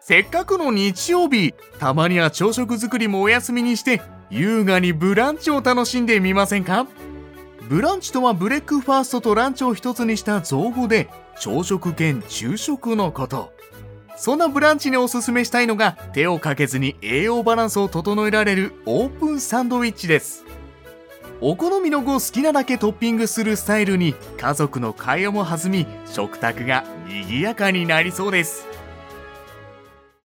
せっかくの日曜日、たまには朝食作りもお休みにして優雅にブランチを楽しんでみませんか？ブランチとはブレックファーストとランチを一つにした造語で、朝食兼昼食のこと。そんなブランチにおすすめしたいのが、手をかけずに栄養バランスを整えられるオープンサンドイッチです。お好みの具を好きなだけトッピングするスタイルに、家族の会話も弾み、食卓が賑やかになりそうです。